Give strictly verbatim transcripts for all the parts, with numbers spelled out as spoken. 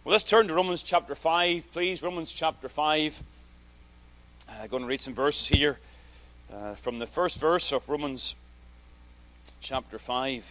Well, let's turn to Romans chapter five, please. Romans chapter five. I'm uh, going to read some verses here uh, from the first verse of Romans chapter five.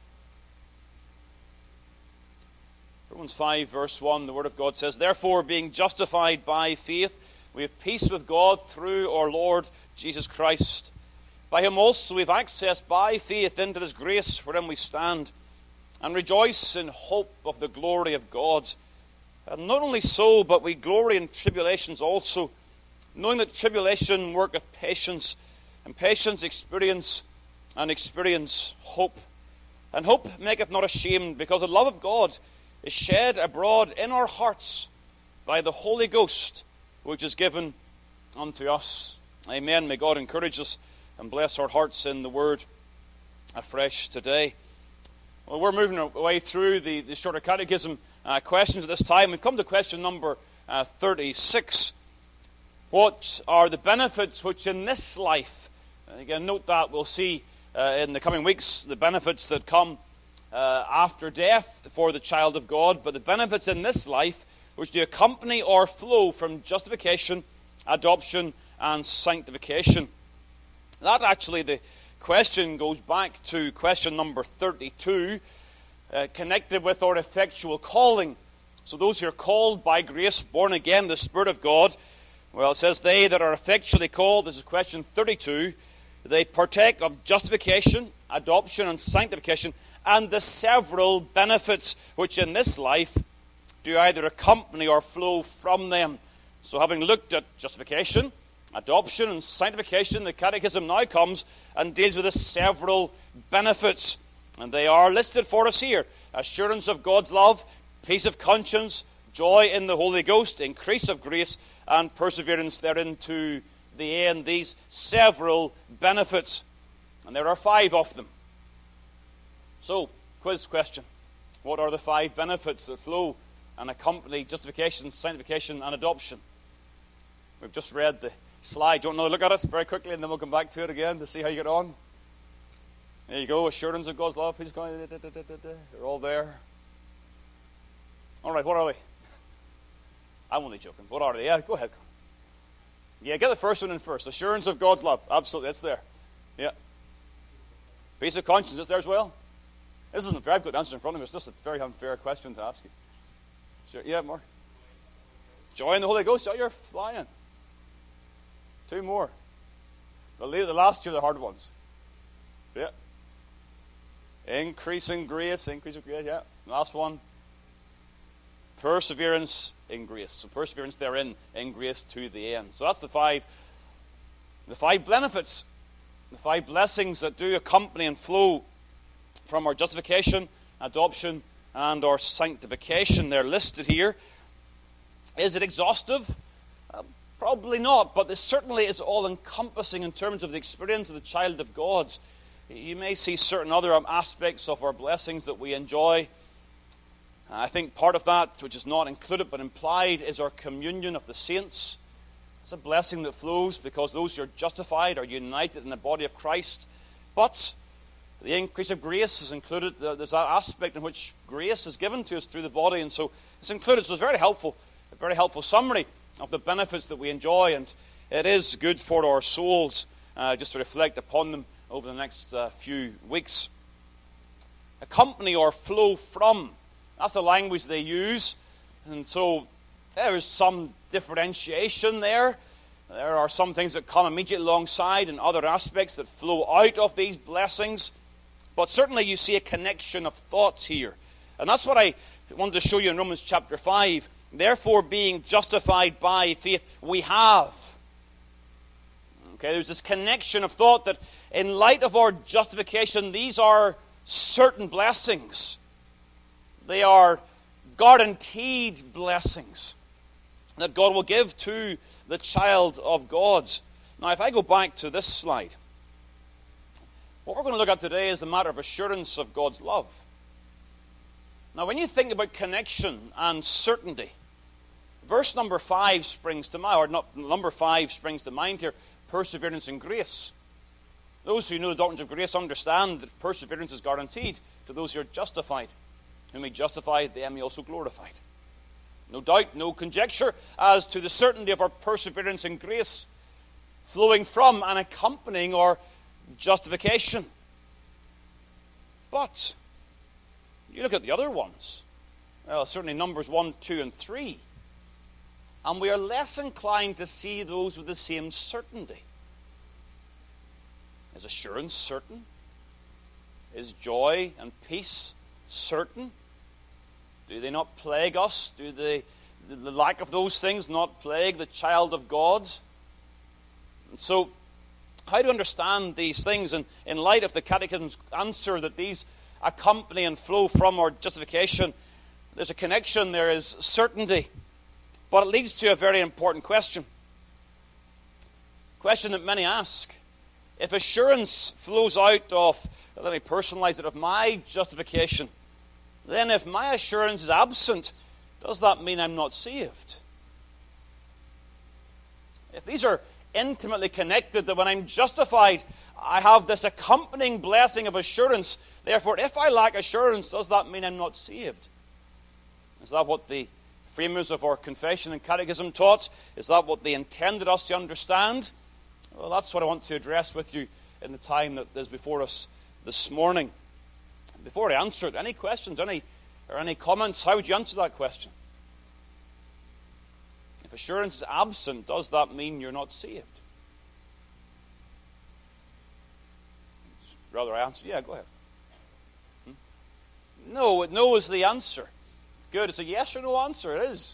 Romans five, verse one, the Word of God says, "Therefore, being justified by faith, we have peace with God through our Lord Jesus Christ. By him also we have access by faith into this grace wherein we stand, and rejoice in hope of the glory of God. And not only so, but we glory in tribulations also, knowing that tribulation worketh patience, and patience experience, and experience hope. And hope maketh not ashamed, because the love of God is shed abroad in our hearts by the Holy Ghost, which is given unto us." Amen. May God encourage us and bless our hearts in the Word afresh today. Well, we're moving our way through the, the shorter catechism uh, questions at this time. We've come to question number uh, thirty-six. What are the benefits which in this life, and again, note that we'll see uh, in the coming weeks the benefits that come uh, after death for the child of God, but the benefits in this life which do accompany or flow from justification, adoption, and sanctification. That actually, the question goes back to question number thirty-two, uh, connected with our effectual calling. So those who are called by grace, born again, the Spirit of God, well, it says, "They that are effectually called," this is question thirty-two, "they partake of justification, adoption, and sanctification, and the several benefits which in this life do either accompany or flow from them." So having looked at justification, adoption, and sanctification, the Catechism now comes and deals with the several benefits. And they are listed for us here: assurance of God's love, peace of conscience, joy in the Holy Ghost, increase of grace, and perseverance therein to the end. These several benefits. And there are five of them. So, quiz question. What are the five benefits that flow and accompany justification, sanctification, and adoption? We've just read the slide. Don't know, look at it very quickly, and then we'll come back to it again to see how you get on. There you go. Assurance of God's love, peace of conscience. They're all there. All right, what are they? I'm only joking. What are they? Yeah, go ahead. Yeah, get the first one in first. Assurance of God's love. Absolutely, it's there. Yeah. Peace of conscience, it's there as well. This isn't fair. I've got the answer in front of me. It's just a very unfair question to ask you. Sure. Yeah, more. Joy in the Holy Ghost. Oh, you're flying. Two more. The last two are the hard ones. Yeah. Increasing grace. Increase of grace, yeah. Last one. Perseverance in grace. So perseverance therein, in grace to the end. So that's the five, the five benefits, the five blessings that do accompany and flow from our justification, adoption, and our sanctification. They're listed here. Is it exhaustive? Uh, probably not, but this certainly is all-encompassing in terms of the experience of the child of God. You may see certain other aspects of our blessings that we enjoy. I think part of that, which is not included but implied, is our communion of the saints. It's a blessing that flows because those who are justified are united in the body of Christ. But the increase of grace is included. There's that aspect in which grace is given to us through the body, and so it's included. So it's very helpful, a very helpful summary of the benefits that we enjoy, and it is good for our souls uh, just to reflect upon them over the next uh, few weeks. Accompany or flow from. That's the language they use. And so there is some differentiation there. There are some things that come immediately alongside and other aspects that flow out of these blessings. But certainly you see a connection of thoughts here. And that's what I wanted to show you in Romans chapter five. Therefore, being justified by faith, we have. Okay, there's this connection of thought that in light of our justification, these are certain blessings. They are guaranteed blessings that God will give to the child of God. Now, if I go back to this slide, what we're going to look at today is the matter of assurance of God's love. Now, when you think about connection and certainty, verse number five springs to mind, or not, number five springs to mind here, perseverance in grace. Those who know the doctrines of grace understand that perseverance is guaranteed to those who are justified. Whom he justified, them he also glorified. No doubt, no conjecture as to the certainty of our perseverance in grace flowing from and accompanying our justification. But you look at the other ones, well, certainly Numbers one, two, and three, and we are less inclined to see those with the same certainty. Is assurance certain? Is joy and peace certain? Do they not plague us? Do they, the lack of those things not plague the child of God? And so, how to understand these things in, in light of the Catechism's answer that these accompany and flow from our justification? There's a connection, there is certainty. But it leads to a very important question. Question that many ask. If assurance flows out of, let me personalize it, of my justification, then if my assurance is absent, does that mean I'm not saved? If these are intimately connected, that when I'm justified, I have this accompanying blessing of assurance, therefore, if I lack assurance, does that mean I'm not saved? Is that what the framers of our confession and catechism taught? Is that what they intended us to understand? Well, that's what I want to address with you in the time that is before us this morning. Before I answer it, any questions, any or any comments? How would you answer that question? If assurance is absent, does that mean you're not saved? Rather, I answer, yeah, go ahead. Hmm? No, no is the answer. Good, it's a yes or no answer, it is.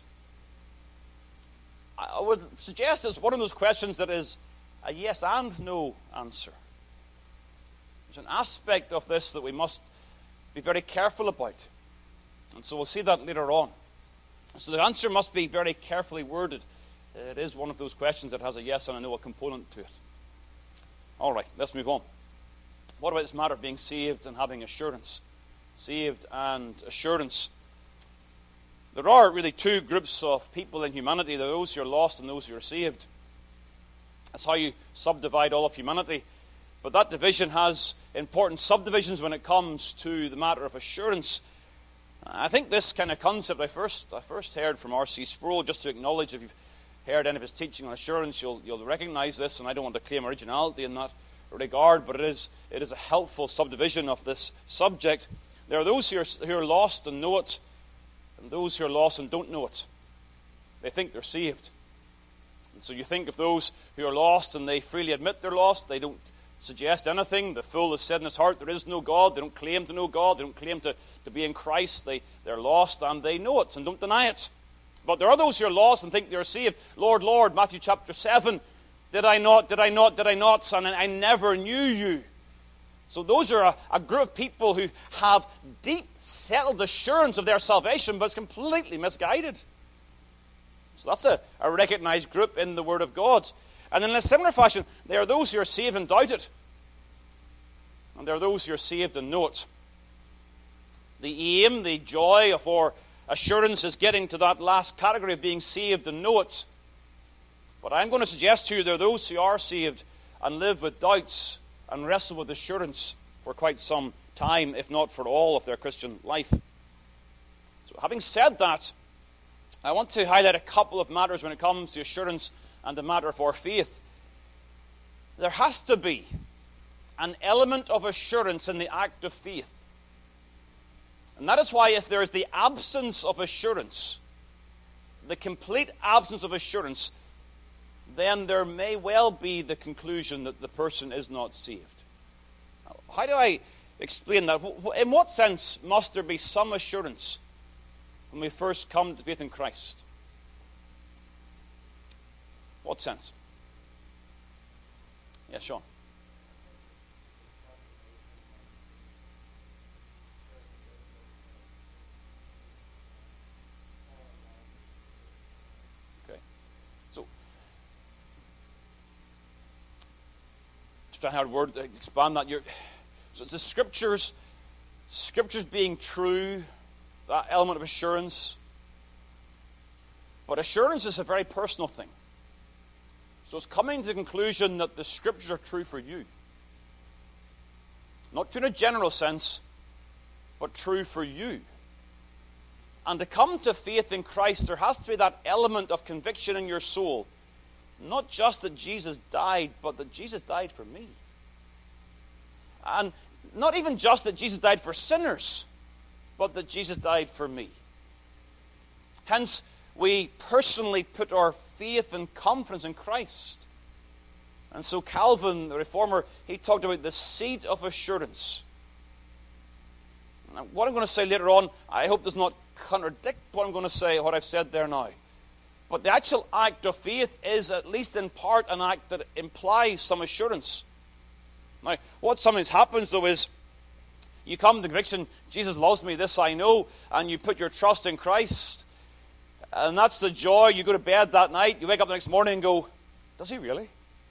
I would suggest it's one of those questions that is a yes and no answer. There's an aspect of this that we must be very careful about. And so we'll see that later on. So the answer must be very carefully worded. It is one of those questions that has a yes and a no component to it. All right, let's move on. What about this matter of being saved and having assurance? Saved and assurance. There are really two groups of people in humanity. There are those who are lost and those who are saved. That's how you subdivide all of humanity. But that division has important subdivisions when it comes to the matter of assurance. I think this kind of concept I first I first heard from R C Sproul, just to acknowledge, if you've heard any of his teaching on assurance, you'll you'll recognize this, and I don't want to claim originality in that regard, but it is it is a helpful subdivision of this subject. There are those who are, who are lost and know it, and those who are lost and don't know it. They think they're saved. And so you think of those who are lost and they freely admit they're lost. They don't suggest anything. The fool has said in his heart there is no God. They don't claim to know God. They don't claim to, to be in Christ. They, they're lost and they know it and don't deny it. But there are those who are lost and think they're saved. Lord, Lord, Matthew chapter seven, did I not, did I not, did I not, and I never knew you. So those are a, a group of people who have deep, settled assurance of their salvation, but it's completely misguided. So that's a, a recognized group in the Word of God. And in a similar fashion, there are those who are saved and doubt it. And there are those who are saved and know it. The aim, the joy of our assurance is getting to that last category of being saved and know it. But I'm going to suggest to you there are those who are saved and live with doubts and wrestle with assurance for quite some time, if not for all of their Christian life. So having said that, I want to highlight a couple of matters when it comes to assurance and the matter of our faith. There has to be an element of assurance in the act of faith. And that is why if there is the absence of assurance, the complete absence of assurance, then there may well be the conclusion that the person is not saved. How do I explain that? In what sense must there be some assurance when we first come to faith in Christ? What sense? Yes, Sean. Okay. So, just a hard word to expand that. You're, so it's the Scriptures, Scriptures being true, that element of assurance. But assurance is a very personal thing. So it's coming to the conclusion that the Scriptures are true for you. Not true in a general sense, but true for you. And to come to faith in Christ, there has to be that element of conviction in your soul. Not just that Jesus died, but that Jesus died for me. And not even just that Jesus died for sinners, but that Jesus died for me. Hence, we personally put our faith and confidence in Christ. And so Calvin, the Reformer, he talked about the seed of assurance. Now, what I'm going to say later on, I hope does not contradict what I'm going to say, what I've said there now. But the actual act of faith is, at least in part, an act that implies some assurance. Now, what sometimes happens, though, is you come to the conviction, Jesus loves me, this I know, and you put your trust in Christ. And that's the joy. You go to bed that night, you wake up the next morning and go, does he really?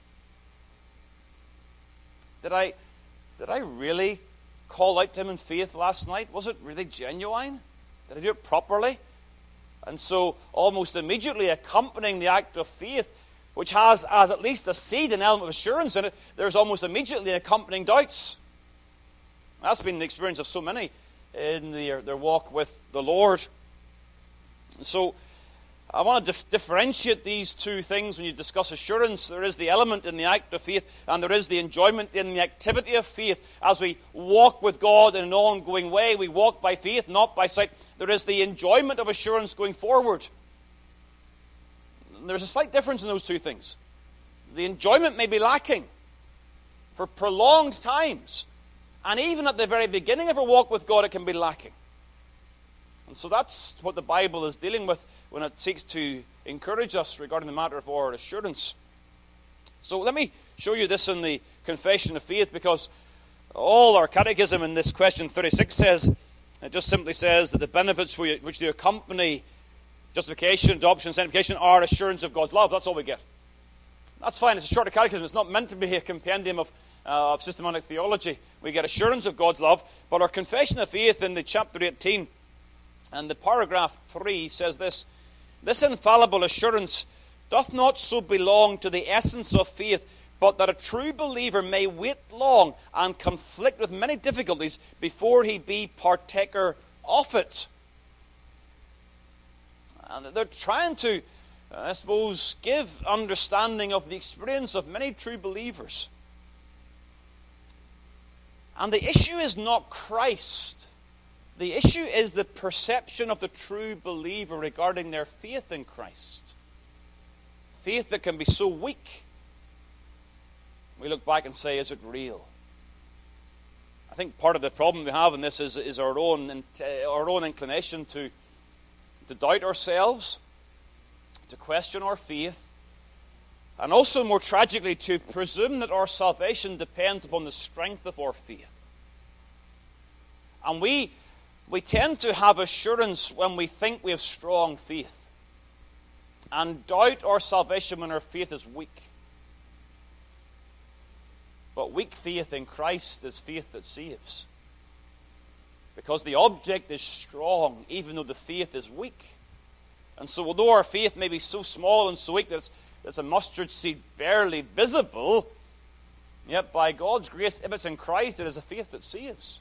Did I, did I really call out to him in faith last night? Was it really genuine? Did I do it properly? And so, almost immediately accompanying the act of faith, which has as at least a seed, an element of assurance in it, there's almost immediately accompanying doubts. That's been the experience of so many in their, their walk with the Lord. And so, I want to dif- differentiate these two things when you discuss assurance. There is the element in the act of faith, and there is the enjoyment in the activity of faith. As we walk with God in an ongoing way, we walk by faith, not by sight. There is the enjoyment of assurance going forward. There's a slight difference in those two things. The enjoyment may be lacking for prolonged times, and even at the very beginning of our walk with God, it can be lacking. And so that's what the Bible is dealing with when it seeks to encourage us regarding the matter of our assurance. So let me show you this in the Confession of Faith, because all our catechism in this question thirty-six says, it just simply says that the benefits which do accompany justification, adoption, and sanctification are assurance of God's love. That's all we get. That's fine. It's a shorter catechism. It's not meant to be a compendium of, uh, of systematic theology. We get assurance of God's love. But our Confession of Faith in the chapter eighteen, and the paragraph three says this: this infallible assurance doth not so belong to the essence of faith, but that a true believer may wait long and conflict with many difficulties before he be partaker of it. And they're trying to, I suppose, give understanding of the experience of many true believers. And the issue is not Christ. The issue is the perception of the true believer regarding their faith in Christ. Faith that can be so weak. We look back and say, is it real? I think part of the problem we have in this is, is our own our own inclination to, to doubt ourselves, to question our faith, and also, more tragically, to presume that our salvation depends upon the strength of our faith. And we... We tend to have assurance when we think we have strong faith, and doubt our salvation when our faith is weak. But weak faith in Christ is faith that saves, because the object is strong even though the faith is weak. And so although our faith may be so small and so weak that it's, it's a mustard seed barely visible, yet by God's grace, if it's in Christ, it is a faith that saves.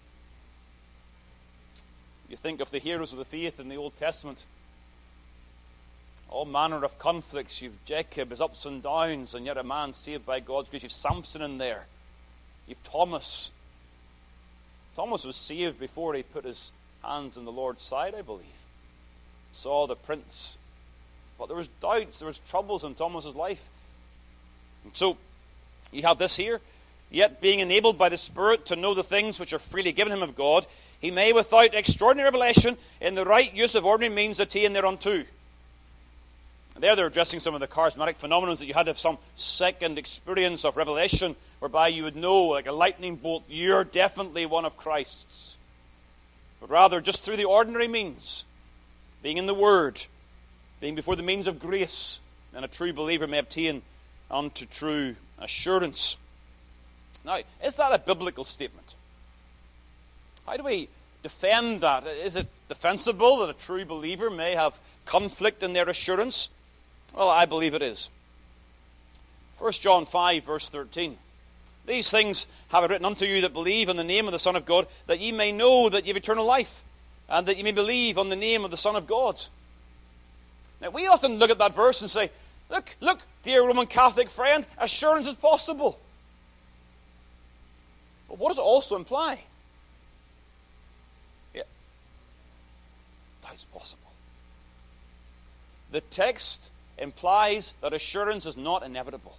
You think of the heroes of the faith in the Old Testament. All manner of conflicts. You've Jacob, his ups and downs, and yet a man saved by God's grace. You've Samson in there. You've Thomas. Thomas was saved before he put his hands on the Lord's side, I believe. Saw the prince. But there was doubts, there was troubles in Thomas's life. And so, you have this here. Yet being enabled by the Spirit to know the things which are freely given him of God, he may, without extraordinary revelation, in the right use of ordinary means, attain thereunto. And there they're addressing some of the charismatic phenomena that you had to have some second experience of revelation, whereby you would know, like a lightning bolt, you're definitely one of Christ's. But rather, just through the ordinary means, being in the Word, being before the means of grace, then a true believer may obtain unto true assurance. Now, is that a biblical statement? How do we defend that? Is it defensible that a true believer may have conflict in their assurance? Well, I believe it is. First John five, verse thirteen. These things have I written unto you that believe in the name of the Son of God, that ye may know that ye have eternal life. and that you may believe on the name of the Son of God. Now, we often look at that verse and say, look, look, dear Roman Catholic friend, assurance is possible. But what does it also imply? Yeah, that is possible. The text implies that assurance is not inevitable.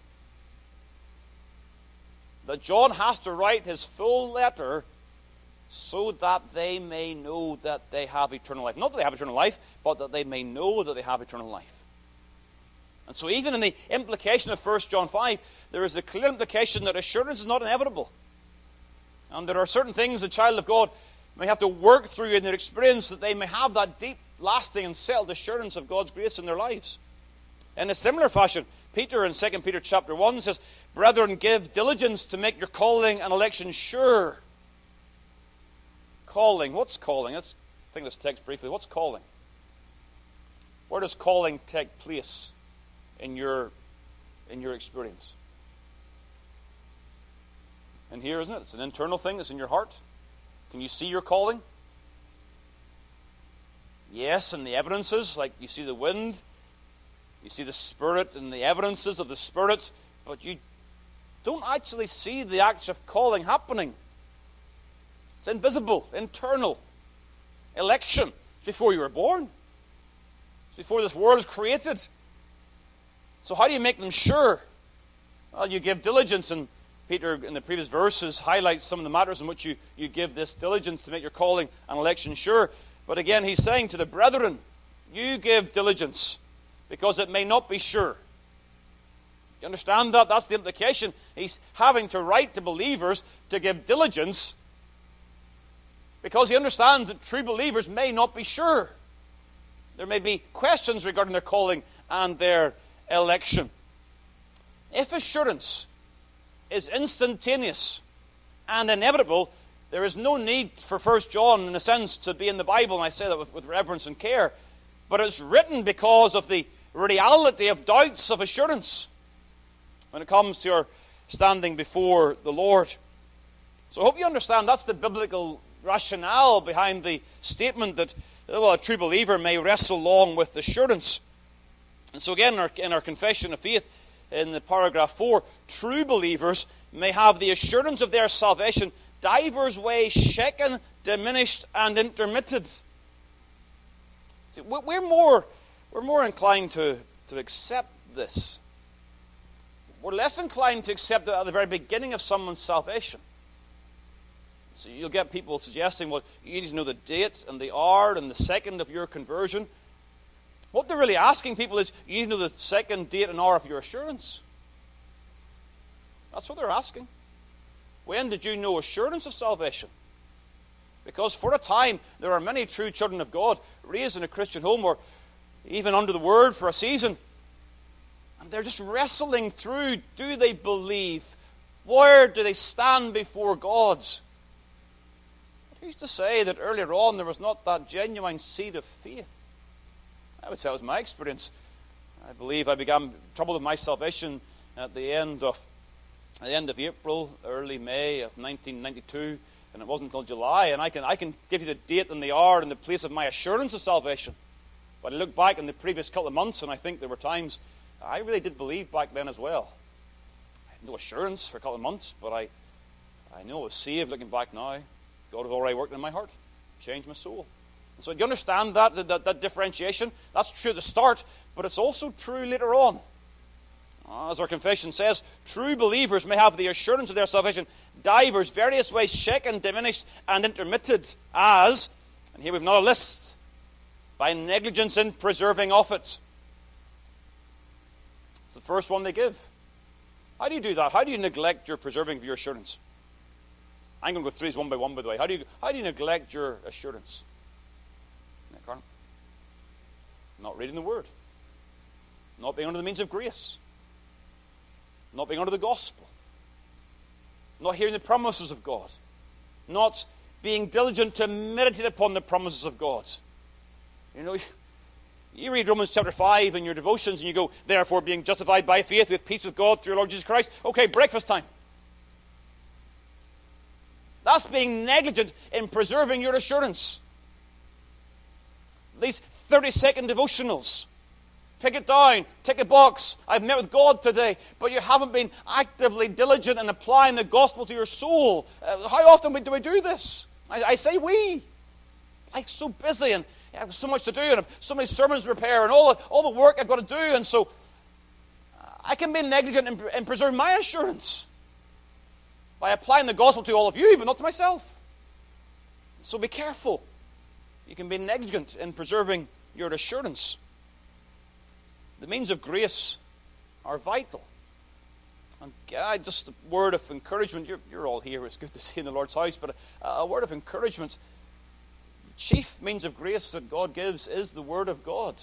That John has to write his full letter so that they may know that they have eternal life. Not that they have eternal life, but that they may know that they have eternal life. And so even in the implication of First John five, there is a clear implication that assurance is not inevitable. And there are certain things the child of God may have to work through in their experience that they may have that deep, lasting, and settled assurance of God's grace in their lives. In a similar fashion, Peter in Second Peter chapter one says, brethren, give diligence to make your calling and election sure. Calling. What's calling? Let's think this text briefly. What's calling? Where does calling take place in your, in your experience? And here, isn't it? It's an internal thing that's in your heart. Can you see your calling? Yes, and the evidences, like you see the wind, you see the Spirit and the evidences of the Spirit, but you don't actually see the acts of calling happening. It's invisible, internal. Election. It's before you were born. It's before this world was created. So how do you make them sure? Well, you give diligence, and Peter in the previous verses highlights some of the matters in which you, you give this diligence to make your calling and election sure. But again, he's saying to the brethren, you give diligence, because it may not be sure. You understand that? That's the implication. He's having to write to believers to give diligence, because he understands that true believers may not be sure. There may be questions regarding their calling and their election. If assurance is instantaneous and inevitable, there is no need for First John, in a sense, to be in the Bible, and I say that with, with reverence and care. But it's written because of the reality of doubts of assurance when it comes to your standing before the Lord. So I hope you understand that's the biblical rationale behind the statement that, well, a true believer may wrestle long with assurance. And so again, in our, in our confession of faith, in the paragraph four, true believers may have the assurance of their salvation divers ways shaken, diminished, and intermitted. See, we're more, we're more inclined to, to accept this. We're less inclined to accept it at the very beginning of someone's salvation. So you'll get people suggesting, well, you need to know the date and the hour and the second of your conversion. What they're really asking people is, you need to know the second date and hour of your assurance. That's what they're asking. When did you know assurance of salvation? Because for a time, there are many true children of God raised in a Christian home or even under the Word for a season. And they're just wrestling through, do they believe? Where do they stand before God? I used to say that earlier on there was not that genuine seed of faith. I would say that was my experience. I believe I began trouble with my salvation at the end of at the end of April, early May of nineteen ninety-two, and it wasn't until July. And I can I can give you the date and the hour and the place of my assurance of salvation. But I look back in the previous couple of months, and I think there were times I really did believe back then as well. I had no assurance for a couple of months, but I I know I was saved. Looking back now, God has already worked in my heart, changed my soul. So do you understand that, that, that differentiation? That's true at the start, but it's also true later on. As our confession says, true believers may have the assurance of their salvation divers, various ways shaken, diminished, and intermitted, as, and here we've not a list, by negligence in preserving of it. It's the first one they give. How do you do that? How do you neglect your preserving of your assurance? I'm going to go through these one by one, by the way. How do you, how do you neglect your assurance? Not reading the Word. Not being under the means of grace. Not being under the gospel. Not hearing the promises of God. Not being diligent to meditate upon the promises of God. You know, you read Romans chapter five in your devotions and you go, therefore being justified by faith, we have peace with God through our Lord Jesus Christ. Okay, breakfast time. That's being negligent in preserving your assurance. these thirty-second devotionals. Pick it down, tick a box. I've met with God today, but you haven't been actively diligent in applying the gospel to your soul. Uh, how often do we do this? I, I say we. I'm so busy and I have so much to do and have so many sermons to prepare and all the, all the work I've got to do. And so I can be negligent in, in preserving my assurance by applying the gospel to all of you, but not to myself. So be careful. You can be negligent in preserving your assurance. The means of grace are vital. And uh, just a word of encouragement. You're, you're all here. It's good to see you in the Lord's house. But a, a word of encouragement. The chief means of grace that God gives is the Word of God.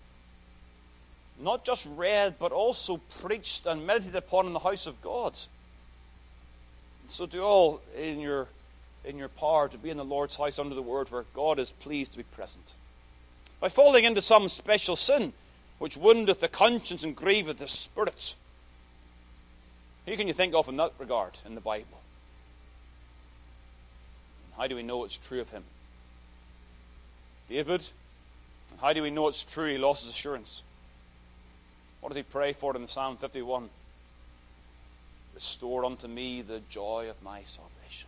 Not just read, but also preached and meditated upon in the house of God. So do all in your, in your power to be in the Lord's house under the Word where God is pleased to be present. By falling into some special sin, which woundeth the conscience and grieveth the spirit. Who can you think of in that regard in the Bible? And how do we know it's true of him? David. And how do we know it's true he lost his assurance? What does he pray for in Psalm fifty-one? Restore unto me the joy of my salvation.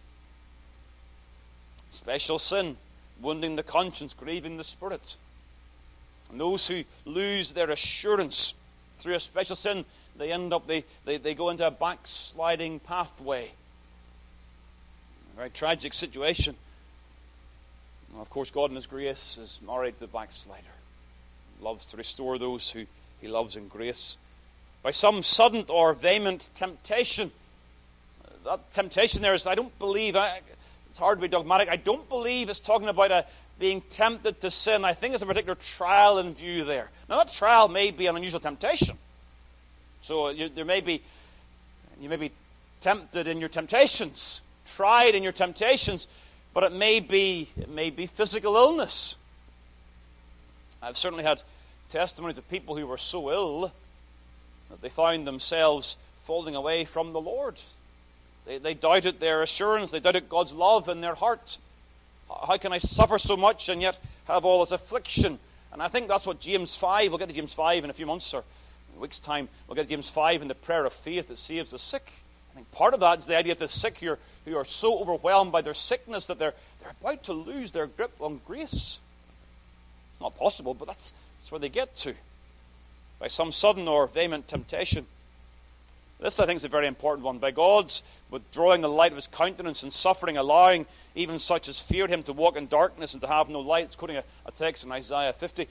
Special sin, wounding the conscience, grieving the spirit. And those who lose their assurance through a special sin, they end up, they, they, they go into a backsliding pathway. A very tragic situation. Of course, God in His grace is married to the backslider. He loves to restore those who He loves in grace. By some sudden or vehement temptation. That temptation there is, I don't believe, I, it's hard to be dogmatic, I don't believe it's talking about a being tempted to sin. I think there's a particular trial in view there. Now that trial may be an unusual temptation. So you, there may be, you may be tempted in your temptations, tried in your temptations, but it may be, it may be physical illness. I've certainly had testimonies of people who were so ill that they found themselves falling away from the Lord. They, they doubted their assurance. They doubted God's love in their heart. How can I suffer so much and yet have all this affliction? And I think that's what James five, we'll get to James five in a few months or in a week's time, we'll get to James five in the prayer of faith that saves the sick. I think part of that is the idea of the sick who are, who are so overwhelmed by their sickness that they're, they're about to lose their grip on grace. It's not possible, but that's, that's where they get to. By some sudden or vehement temptation. This, I think, is a very important one. By God's withdrawing the light of His countenance and suffering, allowing even such as feared Him to walk in darkness and to have no light. It's quoting a, a text in Isaiah fifty.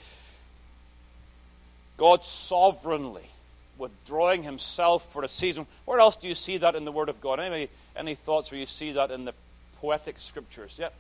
God sovereignly withdrawing Himself for a season. Where else do you see that in the Word of God? Any, any thoughts where you see that in the poetic scriptures? Yeah.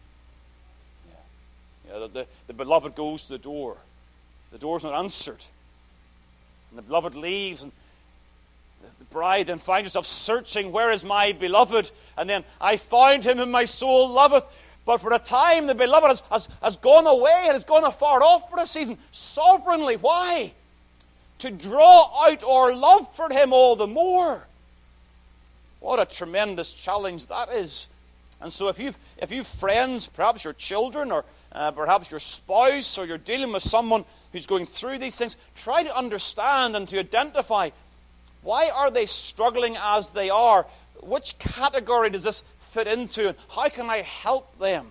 Yeah. yeah the, the, the beloved goes to the door. The door's not answered. And the beloved leaves, and the bride then finds herself searching, where is my beloved? And then, I found him whom my soul loveth. But for a time, the beloved has, has, has gone away and has gone afar off for a season. Sovereignly. Why? To draw out our love for him all the more. What a tremendous challenge that is. And so if you've, if you've friends, perhaps your children, or uh, perhaps your spouse, or you're dealing with someone who's going through these things, try to understand and to identify, why are they struggling as they are? Which category does this fit into? And how can I help them?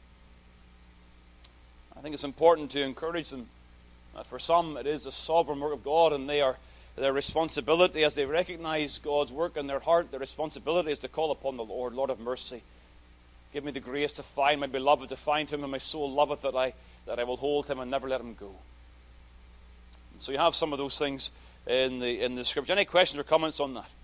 I think it's important to encourage them. That for some, it is a sovereign work of God, and they are their responsibility, as they recognize God's work in their heart, their responsibility is to call upon the Lord. Lord, have mercy. Give me the grace to find my beloved, to find him, and my soul loveth, that I, that I will hold him and never let him go. And so you have some of those things in the in the scripture. Any questions or comments on that?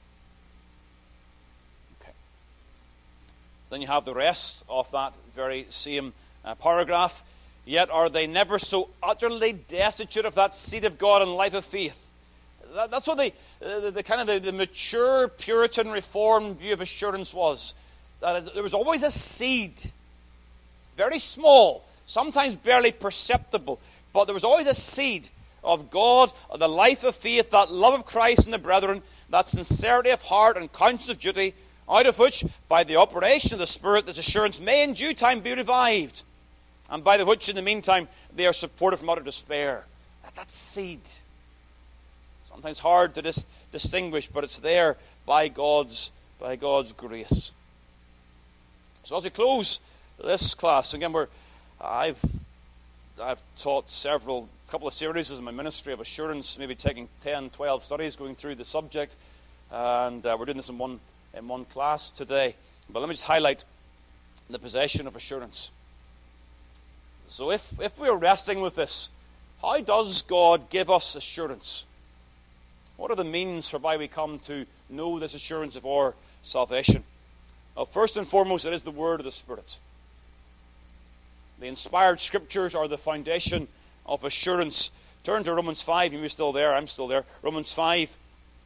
Okay. Then you have the rest of that very same uh, paragraph. Yet are they never so utterly destitute of that seed of God and life of faith. That, that's what the, the, the kind of the, the mature Puritan Reformed view of assurance was. That there was always a seed, very small, sometimes barely perceptible, but there was always a seed of God, of the life of faith, that love of Christ and the brethren, that sincerity of heart and conscience of duty, out of which, by the operation of the Spirit, this assurance may in due time be revived. and by the which in the meantime they are supported from utter despair. That, that's seed. Sometimes hard to dis- distinguish, but it's there by God's, by God's grace. So as we close this class, again, we're, I've, I've taught several, couple of series in my ministry of assurance, maybe taking ten, twelve studies going through the subject, and uh, we're doing this in one, in one class today. But let me just highlight the possession of assurance. So if, if we're wrestling with this, how does God give us assurance? What are the means whereby we come to know this assurance of our salvation? Well, first and foremost, it is the word of the Spirit. The inspired scriptures are the foundation of assurance. Turn to Romans five. You're still there. I'm still there. Romans five.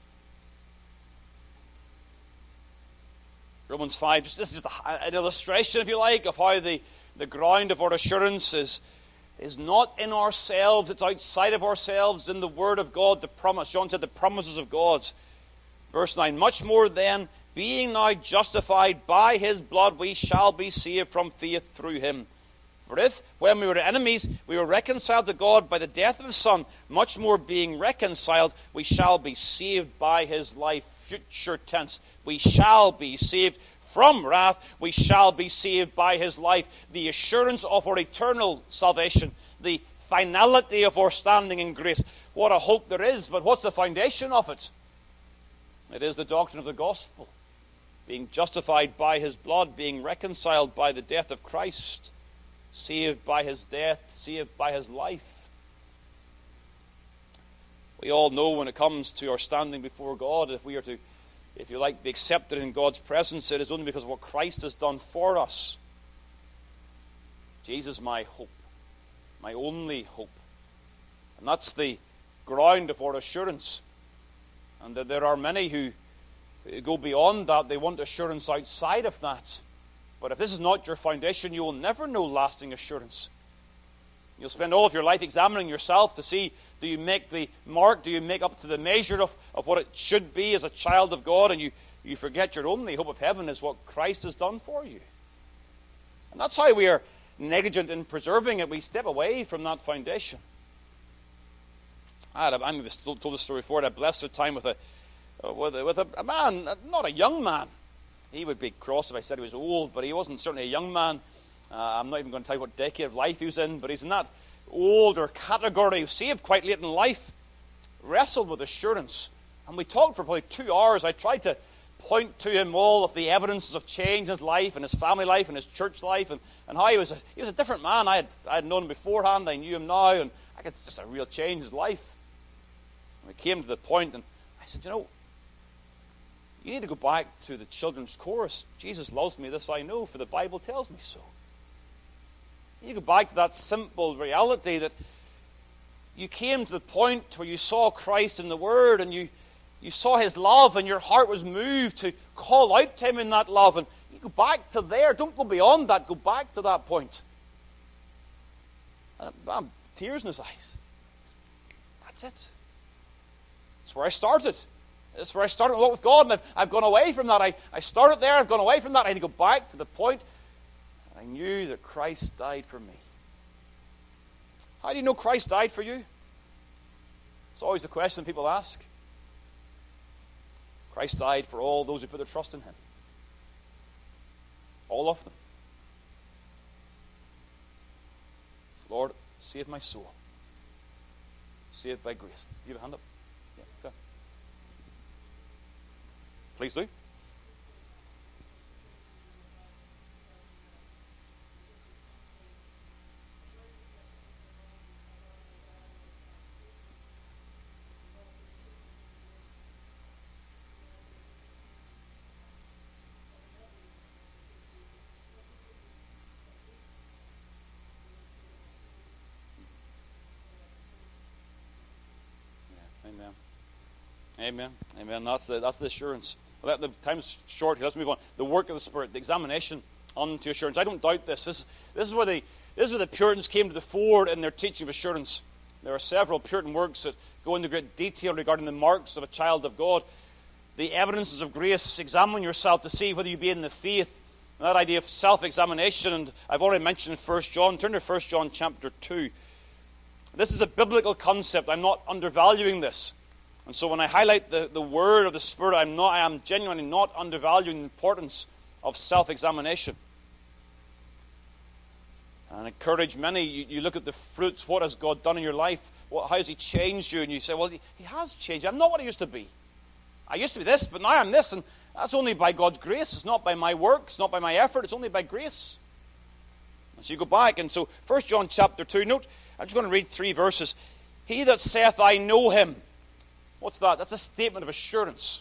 Romans five. This is an illustration, if you like, of how the, the ground of our assurance is, is not in ourselves. It's outside of ourselves, in the Word of God, the promise. John said the promises of God. Verse nine. Much more then, being now justified by his blood, we shall be saved from faith through him. For if, when we were enemies, we were reconciled to God by the death of his Son, much more being reconciled, we shall be saved by his life. Future tense. We shall be saved from wrath. We shall be saved by his life. The assurance of our eternal salvation. The finality of our standing in grace. What a hope there is, but what's the foundation of it? It is the doctrine of the gospel. Being justified by his blood, being reconciled by the death of Christ, saved by his death, saved by his life. We all know when it comes to our standing before God, if we are to, if you like, be accepted in God's presence, it is only because of what Christ has done for us. Jesus, my hope, my only hope. And that's the ground of our assurance. And there are many who go beyond that. They want assurance outside of that. But if this is not your foundation, you will never know lasting assurance. You'll spend all of your life examining yourself to see, do you make the mark, do you make up to the measure of, of what it should be as a child of God, and you, you forget your only hope of heaven is what Christ has done for you. And that's how we are negligent in preserving it. We step away from that foundation. I had a, I maybe told this story before. I had a blessed time with a with a, with a, a man, not a young man. He would be cross if I said he was old, but he wasn't certainly a young man. Uh, I'm not even going to tell you what decade of life he was in, but he's in that older category. He was saved quite late in life, wrestled with assurance. And we talked for probably two hours. I tried to point to him all of the evidences of change in his life and his family life and his church life, and, and how he was, a, he was a different man. I had, I had known him beforehand. I knew him now, and I could, it's just a real change in his life. And we came to the point, and I said, you know, you need to go back to the children's chorus. Jesus loves me, this I know, for the Bible tells me so. You go back to that simple reality that you came to the point where you saw Christ in the Word, and you, you saw his love, and your heart was moved to call out to him in that love. And you go back to there. Don't go beyond that. Go back to that point. And, bam, tears in his eyes. That's it. That's where I started. That's where I started my walk with God, and I've, I've gone away from that. I, I started there. I've gone away from that. I had to go back to the point. I knew that Christ died for me. How do you know Christ died for you? It's always the question people ask. Christ died for all those who put their trust in him. All of them. Lord, save my soul. Saved by grace. You have a hand up? Yeah, go. Please do. Amen. Amen. Amen. That's the that's the assurance. Well, the time's short. Let's move on. The work of the Spirit, the examination unto assurance. I don't doubt this. This, this is where the this is where the Puritans came to the fore in their teaching of assurance. There are several Puritan works that go into great detail regarding the marks of a child of God, the evidences of grace. Examine yourself to see whether you be in the faith. And that idea of self-examination, and I've already mentioned First John. Turn to First John chapter two. This is a biblical concept. I'm not undervaluing this. And so when I highlight the, the word of the Spirit, I'm not, I am genuinely not undervaluing the importance of self-examination. And I encourage many, you, you look at the fruits, what has God done in your life? What, how has He changed you? And you say, well, He, he has changed. I'm not what I used to be. I used to be this, but now I'm this. And that's only by God's grace. It's not by my works, not by my effort. It's only by grace. And so you go back. And so First John chapter two, note, I'm just going to read three verses. He that saith, I know Him. What's that? That's a statement of assurance.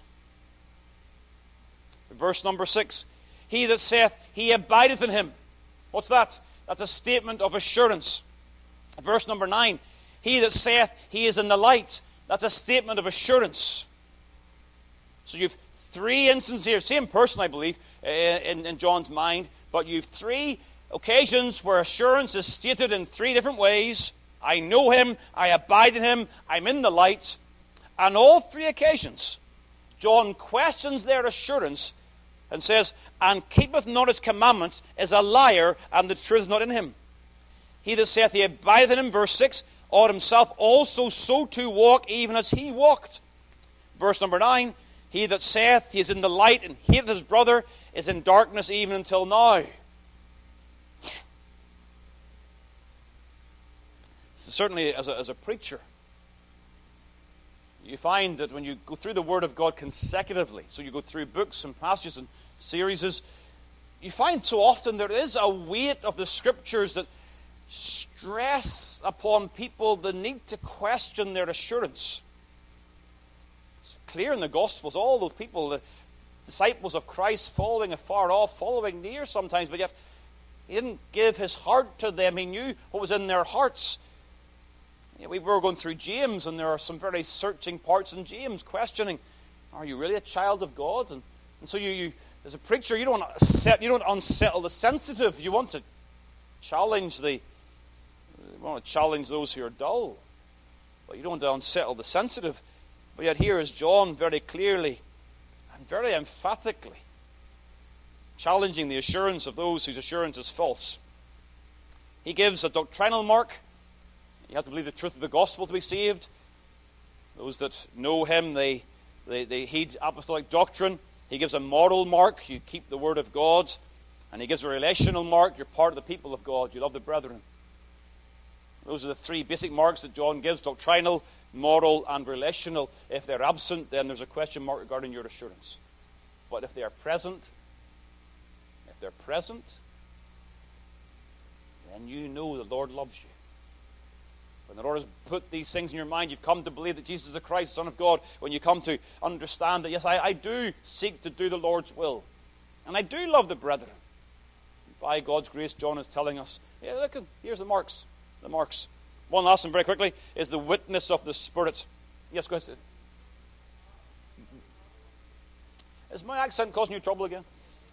Verse number six. He that saith, He abideth in Him. What's that? That's a statement of assurance. Verse number nine. He that saith, He is in the light. That's a statement of assurance. So you've three instances here. Same person, I believe, in, in John's mind. But you've three occasions where assurance is stated in three different ways. I know Him. I abide in Him. I'm in the light. On all three occasions, John questions their assurance and says, and keepeth not His commandments is a liar, and the truth is not in him. He that saith he abideth in Him, verse six, ought himself also so to walk even as He walked. Verse number nine, he that saith he is in the light and hateth his brother is in darkness even until now. So certainly as a, as a preacher, you find that when you go through the Word of God consecutively, so you go through books and passages and series, you find so often there is a weight of the Scriptures that stress upon people the need to question their assurance. It's clear in the Gospels, all those people, the disciples of Christ, following afar off, following near sometimes, but yet He didn't give His heart to them. He knew what was in their hearts. Yeah, we were going through James, and there are some very searching parts in James, questioning, are you really a child of God? And, and so you, you, as a preacher, you don't set, you don't unsettle the sensitive. You want to challenge the, you want to challenge those who are dull, but you don't want to unsettle the sensitive. But yet here is John very clearly and very emphatically challenging the assurance of those whose assurance is false. He gives a doctrinal mark. You have to believe the truth of the gospel to be saved. Those that know Him, they, they, they heed apostolic doctrine. He gives a moral mark. You keep the word of God. And He gives a relational mark. You're part of the people of God. You love the brethren. Those are the three basic marks that John gives: doctrinal, moral, and relational. If they're absent, then there's a question mark regarding your assurance. But if they are present, if they're present, then you know the Lord loves you. When the Lord has put these things in your mind, you've come to believe that Jesus is the Christ, Son of God. When you come to understand that, yes, I, I do seek to do the Lord's will. And I do love the brethren. By God's grace, John is telling us, yeah, look, here's the marks. The marks. One last one very quickly is the witness of the Spirit. Yes, go ahead. Is my accent causing you trouble again?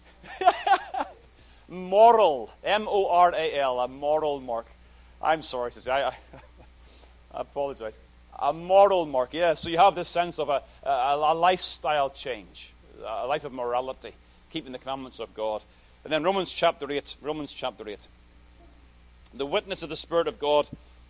Moral. M O R A L. A moral mark. I'm sorry to say. I, I, I apologize. A moral mark. Yeah, so you have this sense of a, a, a lifestyle change. A life of morality. Keeping the commandments of God. And then Romans chapter eight. Romans chapter eight. The witness of the Spirit of God.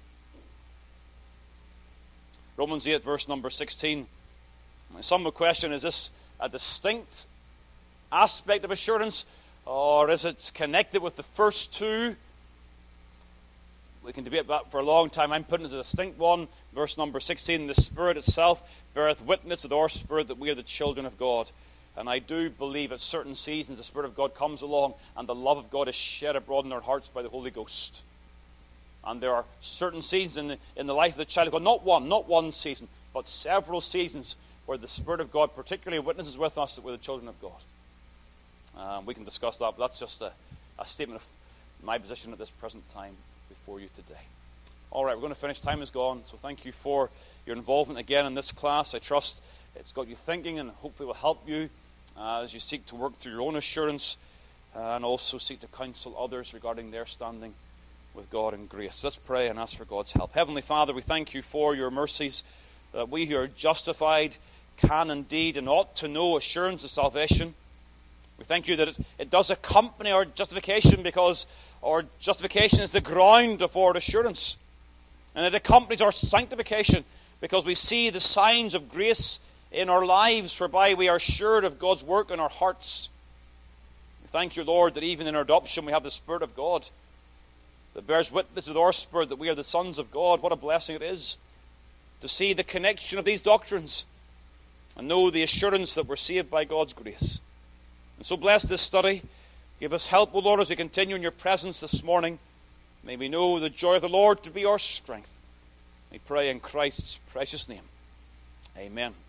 Romans eight, verse number sixteen. Some would question, is this a distinct aspect of assurance, or is it connected with the first two? We can debate that for a long time. I'm putting it as a distinct one. Verse number sixteen, the Spirit itself beareth witness with our spirit that we are the children of God. And I do believe at certain seasons the Spirit of God comes along and the love of God is shed abroad in our hearts by the Holy Ghost. And there are certain seasons in the, in the life of the child of God, not one, not one season, but several seasons where the Spirit of God particularly witnesses with us that we're the children of God. Um, we can discuss that, but that's just a, a statement of my position at this present time before you today. All right, we're going to finish. Time is gone, so thank you for your involvement again in this class. I trust it's got you thinking and hopefully will help you uh, as you seek to work through your own assurance uh, and also seek to counsel others regarding their standing with God in grace. Let's pray and ask for God's help. Heavenly Father, we thank you for your mercies, that we who are justified can indeed and ought to know assurance of salvation. We thank you that it, it does accompany our justification, because our justification is the ground of our assurance. And it accompanies our sanctification because we see the signs of grace in our lives, whereby we are assured of God's work in our hearts. We thank you, Lord, that even in our adoption we have the Spirit of God that bears witness with our spirit that we are the sons of God. What a blessing it is to see the connection of these doctrines and know the assurance that we're saved by God's grace. And so bless this study. Give us help, O Lord, as we continue in your presence this morning. May we know the joy of the Lord to be our strength. We pray in Christ's precious name. Amen.